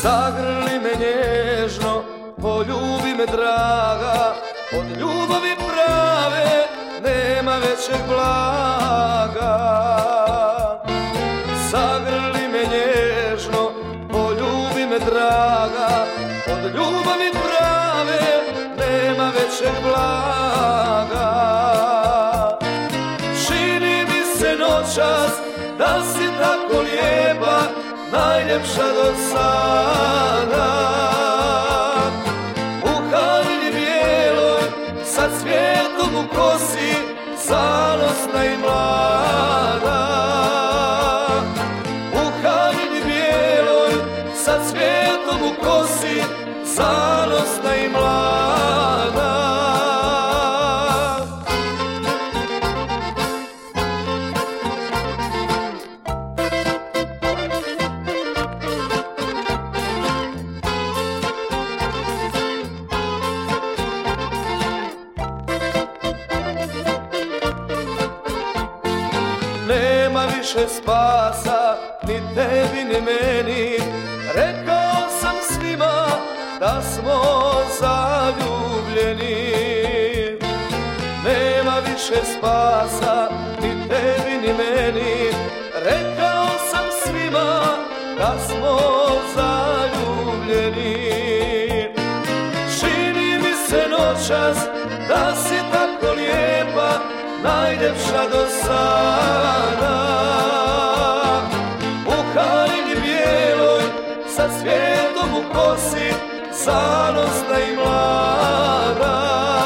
Zagrli me nježno, poljubi me draga, od ljubavi prave nema većeg blaga. Zagrli me nježno, poljubi me draga, od ljubavi prave nema većeg blaga. Čini mi se noćas da si tako lijepa, najljepša do sada. U haljini bijeloj, sa cvijetom u kosi, zanosna i mlada. U haljini bijeloj, sa cvijetom u kosi, zanosna i mlada. Nema više spasa, ni tebi ni meni, rekao sam svima da smo zaljubljeni. Nema više spasa, ni tebi ni meni, rekao sam svima da smo zaljubljeni. Čini mi se noćas da si tako lijepa, najljepša do sada. U haljini bijeloj, sa cvijetom u kosi, zanosna i mlada.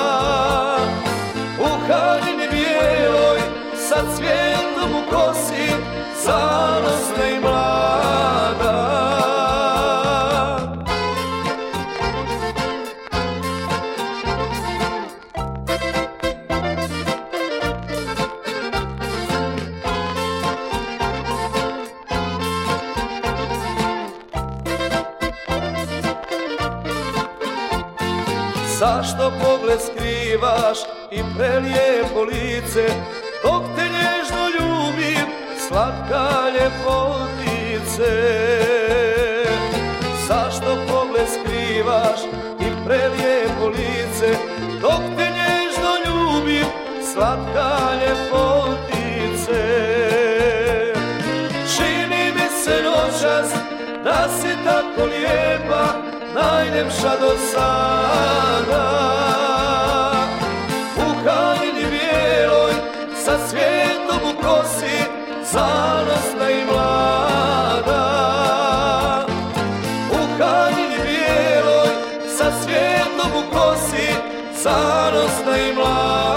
U haljini bijeloj, sa cvijetom u kosi, zanosna i mlada. Zašto pogled skrivaš i prelijepo lice, dok te nježno ljubim, slatka ljepotice? Zašto pogled skrivaš i prelijepo lice, dok te nježno ljubim, slatka ljepotice? Čini mi se noćas da si tako lijepa, najljepša do sada. U haljini bijeloj, sa cvijetom u kosi, zanosna i mlada. U haljini bijeloj, sa cvijetom u kosi, zanosna i mlada.